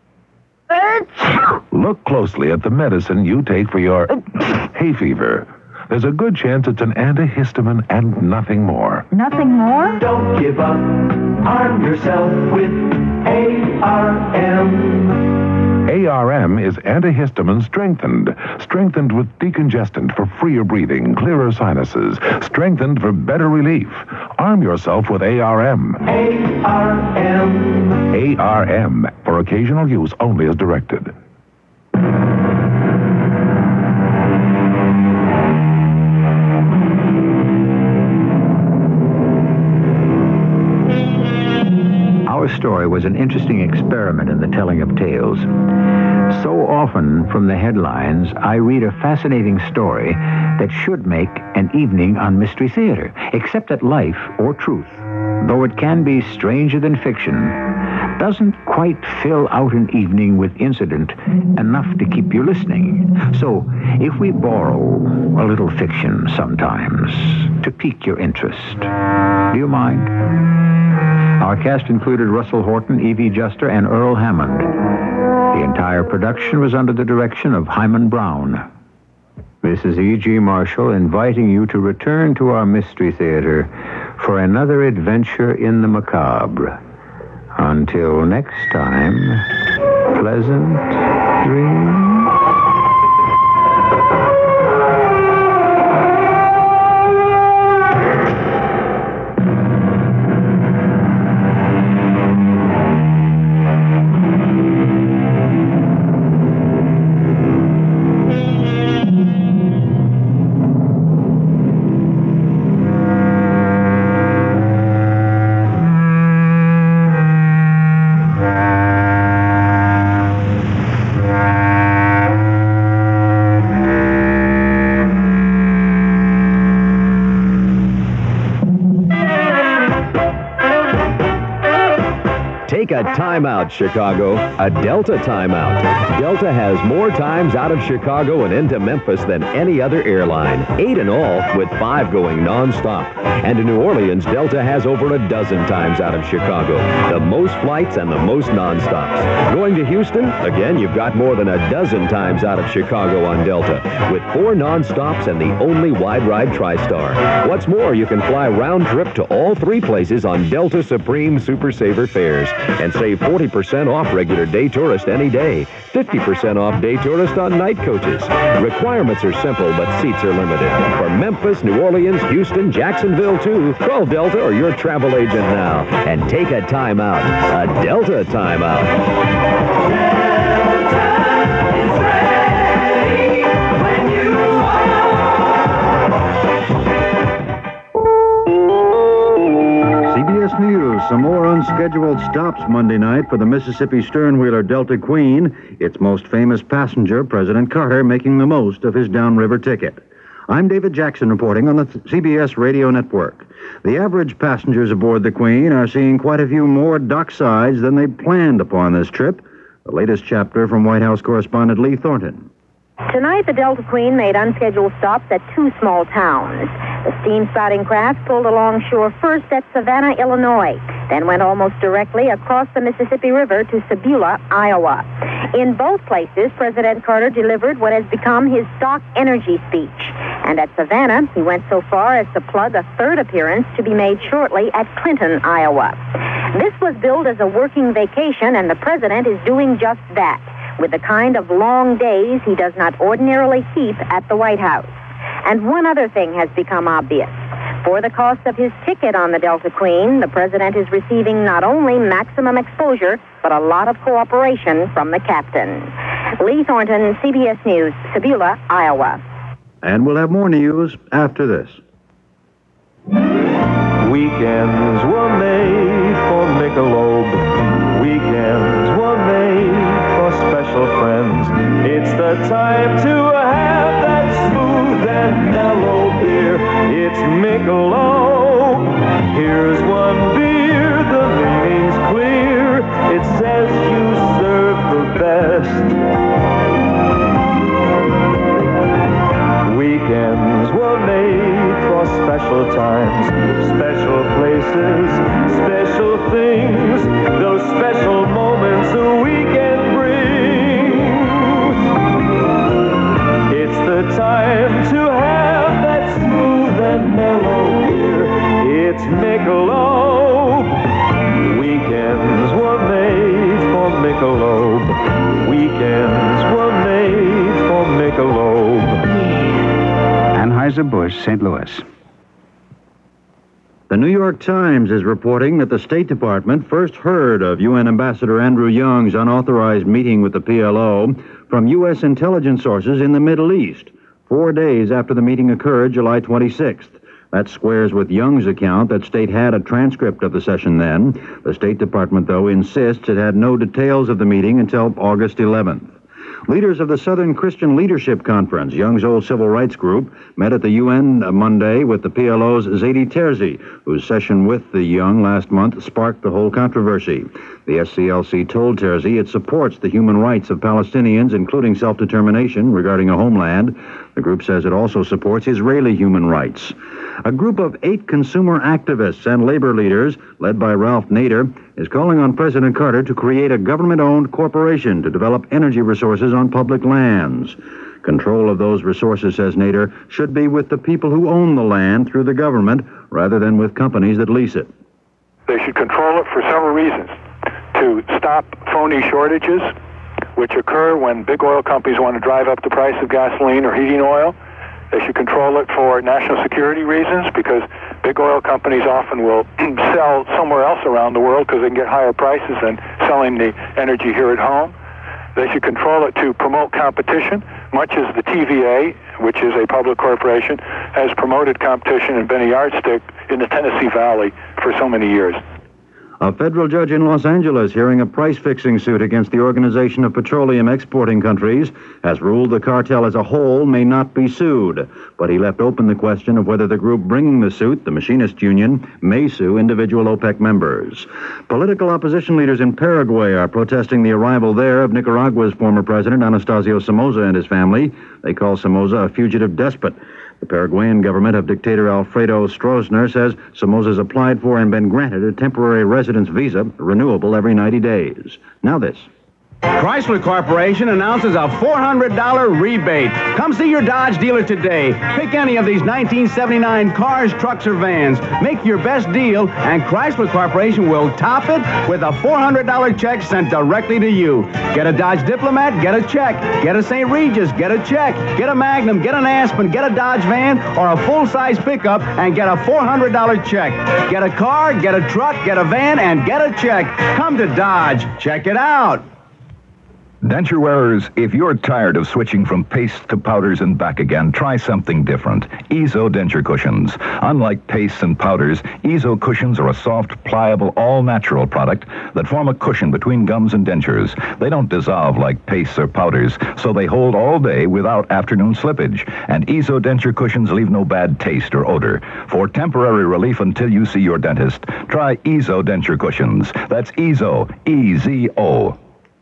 Look closely at the medicine you take for your hay fever. There's a good chance it's an antihistamine and nothing more. Nothing more? Don't give up. Arm yourself with A R M. A R M is antihistamine strengthened. Strengthened with decongestant for freer breathing, clearer sinuses. Strengthened for better relief. Arm yourself with A R M. A R M. A R M, for occasional use only as directed. Our story was an interesting experiment in the telling of tales. So often, from the headlines, I read a fascinating story that should make an evening on Mystery Theater, except that life, or truth, though it can be stranger than fiction, doesn't quite fill out an evening with incident enough to keep you listening. So, if we borrow a little fiction sometimes to pique your interest, do you mind? Our cast included Russell Horton, Evie Juster, and Earl Hammond. The entire production was under the direction of Hyman Brown. This is E G. Marshall inviting you to return to our Mystery Theater for another adventure in the macabre. Until next time, pleasant dreams. Take a timeout, Chicago. A Delta timeout. Delta has more times out of Chicago and into Memphis than any other airline. Eight in all, with five going nonstop. And in New Orleans, Delta has over a dozen times out of Chicago. The most flights and the most nonstops. Going to Houston? Again, you've got more than a dozen times out of Chicago on Delta. With four nonstops and the only wide-ride TriStar. What's more, you can fly round trip to all three places on Delta Supreme Super Saver fares. And save forty percent off regular day tourist any day. fifty percent off day tourist on night coaches. Requirements are simple, but seats are limited. For Memphis, New Orleans, Houston, Jacksonville, too, call Delta or your travel agent now. And take a time out. A Delta time out. C B S News, some more unscheduled stops Monday night for the Mississippi sternwheeler Delta Queen, its most famous passenger, President Carter, making the most of his downriver ticket. I'm David Jackson reporting on the C B S Radio Network. The average passengers aboard the Queen are seeing quite a few more docksides than they planned upon this trip. The latest chapter from White House correspondent Lee Thornton. Tonight, the Delta Queen made unscheduled stops at two small towns. The steam-spouting craft pulled alongshore first at Savannah, Illinois, then went almost directly across the Mississippi River to Sebula, Iowa. In both places, President Carter delivered what has become his stock energy speech. And at Savannah, he went so far as to plug a third appearance to be made shortly at Clinton, Iowa. This was billed as a working vacation, and the president is doing just that, with the kind of long days he does not ordinarily keep at the White House. And one other thing has become obvious. For the cost of his ticket on the Delta Queen, the president is receiving not only maximum exposure, but a lot of cooperation from the captain. Lee Thornton, C B S News, Sebula, Iowa. And we'll have more news after this. Weekends were made for Michelob. Weekends were made for special friends. It's the time to have that smooth and mellow beer. It's Michelob. Here's one beer, the meaning's clear. It says you serve the best. Weekends were made for special times, special places, special things, those special moments a weekend brings. It's the time to have that smooth and mellow beer. It's Michelob. Weekends were made for Michelob. Weekends Anheuser-Busch, Saint Louis. The New York Times is reporting that the State Department first heard of U N Ambassador Andrew Young's unauthorized meeting with the P L O from U S intelligence sources in the Middle East, four days after the meeting occurred July twenty-sixth. That squares with Young's account that State had a transcript of the session then. The State Department, though, insists it had no details of the meeting until August eleventh. Leaders of the Southern Christian Leadership Conference, Young's old civil rights group, met at the U N Monday with the P L O's Zadie Terzi, whose session with the Young last month sparked the whole controversy. The S C L C told Terzi it supports the human rights of Palestinians, including self-determination regarding a homeland. The group says it also supports Israeli human rights. A group of eight consumer activists and labor leaders, led by Ralph Nader, is calling on President Carter to create a government-owned corporation to develop energy resources on public lands. Control of those resources, says Nader, should be with the people who own the land through the government rather than with companies that lease it. They should control it for several reasons. To stop phony shortages, which occur when big oil companies want to drive up the price of gasoline or heating oil. They should control it for national security reasons, because big oil companies often will sell somewhere else around the world because they can get higher prices than selling the energy here at home. They should control it to promote competition, much as the T V A, which is a public corporation, has promoted competition and been a yardstick in the Tennessee Valley for so many years. A federal judge in Los Angeles hearing a price-fixing suit against the Organization of Petroleum Exporting Countries has ruled the cartel as a whole may not be sued, but he left open the question of whether the group bringing the suit, the Machinist Union, may sue individual OPEC members. Political opposition leaders in Paraguay are protesting the arrival there of Nicaragua's former president, Anastasio Somoza, and his family. They call Somoza a fugitive despot. The Paraguayan government of dictator Alfredo Stroessner says Somoza's applied for and been granted a temporary residence visa, renewable every ninety days. Now this. Chrysler Corporation announces a four hundred dollars rebate. Come see your Dodge dealer today. Pick any of these nineteen seventy-nine cars, trucks, or vans. Make your best deal, and Chrysler Corporation will top it with a four hundred dollars check sent directly to you. Get a Dodge Diplomat, get a check. Get a Saint Regis, get a check. Get a Magnum, get an Aspen, get a Dodge van, or a full-size pickup, and get a four hundred dollars check. Get a car, get a truck, get a van, and get a check. Come to Dodge. Check it out. Denture wearers, if you're tired of switching from paste to powders and back again, try something different. Ezo denture cushions. Unlike pastes and powders, Ezo cushions are a soft, pliable, all-natural product that form a cushion between gums and dentures. They don't dissolve like pastes or powders, so they hold all day without afternoon slippage. And Ezo denture cushions leave no bad taste or odor. For temporary relief until you see your dentist, try Ezo denture cushions. That's Ezo, E Z O.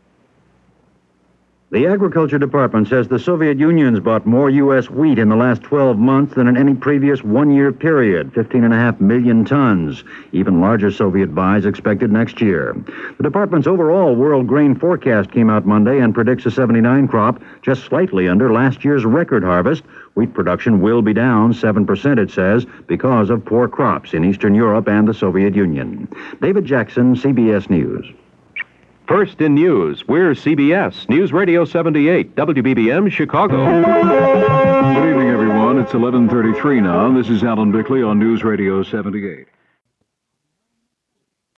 The Agriculture Department says the Soviet Union's bought more U S wheat in the last twelve months than in any previous one-year period, fifteen and a half million tons. Even larger Soviet buys expected next year. The department's overall world grain forecast came out Monday and predicts a seventy-nine crop, just slightly under last year's record harvest. Wheat production will be down seven percent, it says, because of poor crops in Eastern Europe and the Soviet Union. David Jackson, C B S News. First in news, we're C B S News Radio seventy-eight, W B B M, Chicago. Good evening, everyone. It's eleven thirty-three now. This is Alan Bickley on News Radio seventy-eight.